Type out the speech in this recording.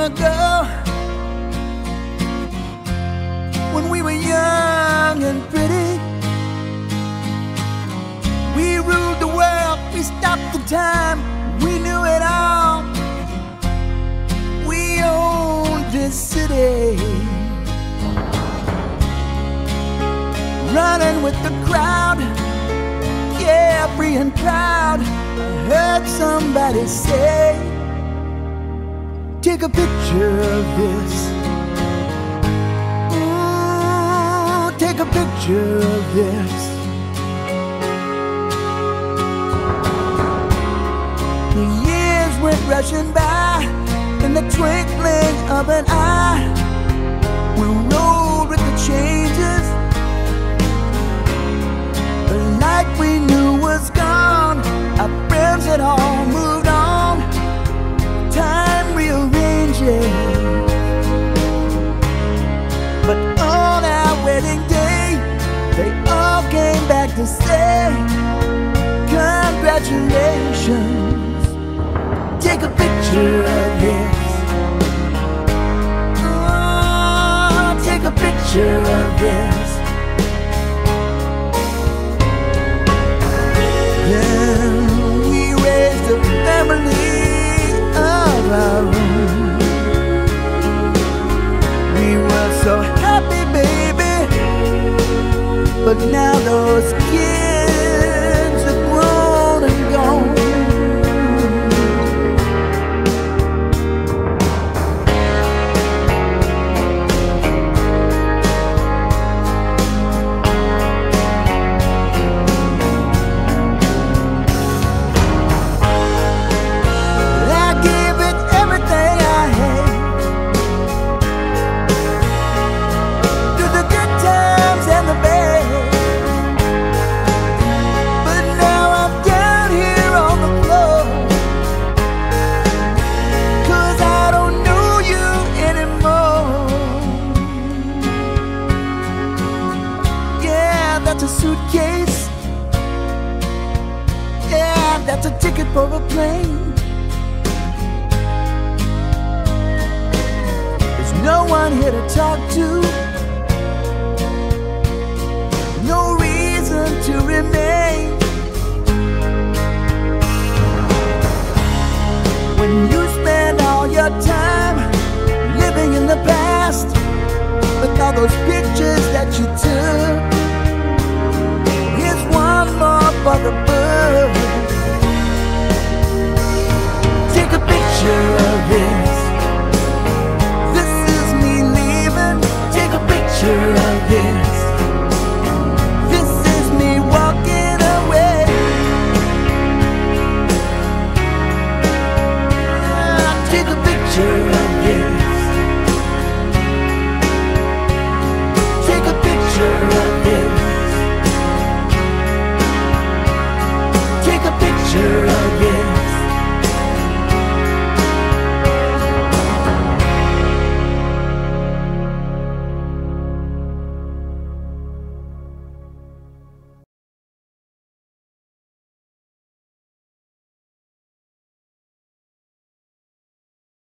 ago, when we were young and pretty, we ruled the world, we stopped the time, we knew it all. We owned this city, running with the crowd, carefree and proud. I heard somebody say, take a picture of this. Ooh, take a picture of this. The years went rushing by in the twinkling of an eye. We rolled with the changes. The life we knew was gone. Our friends had all moved on. Time rearranges. But on our wedding day, they all came back to say, congratulations. Take a picture of this. Oh, take a picture of this. Then we raised a family of our own. We were so happy, baby, but now those kids are grown and gone. That's a suitcase. Yeah, that's a ticket for a plane. There's no one here to talk to.